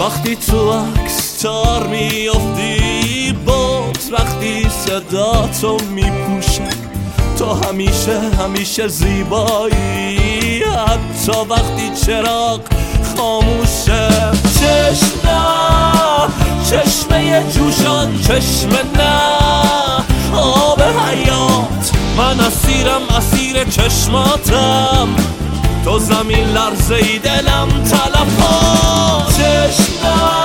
وقتی تو عکس تار میافتی بود، وقتی صدا تو میپوشه تو همیشه زیبایی، حتی وقتی چراغ خاموشه. چشمه جوشان، چشمه نه آب حیات، من اسیر چشماتم، تو زمین لرزه ای دلم تلفات.